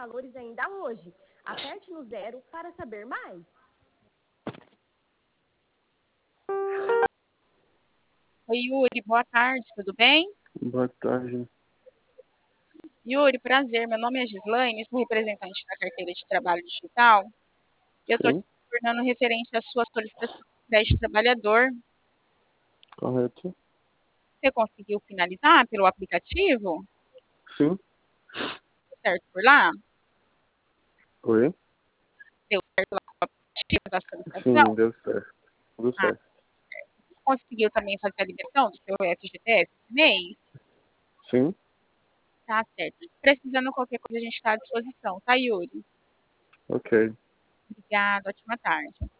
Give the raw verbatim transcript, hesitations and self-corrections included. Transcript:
valores ainda hoje. Aperte no zero para saber mais. Oi, Yuri, boa tarde, tudo bem? Boa tarde. Yuri, prazer, meu nome é Gislaine, sou representante da carteira de trabalho digital e eu estou te Sim, tornando referente à sua solicitação de crédito trabalhador. correto. Você conseguiu finalizar pelo aplicativo? Sim, Certo por lá? oi? Deu certo lá com o aplicativo da solicitação? Sim, deu certo. Tudo Ah, certo. conseguiu também fazer a liberação do seu F G T S esse mês? Sim, Tá certo. Precisando de qualquer coisa, a gente está à disposição, tá, Yuri? ok. Obrigada, ótima tarde.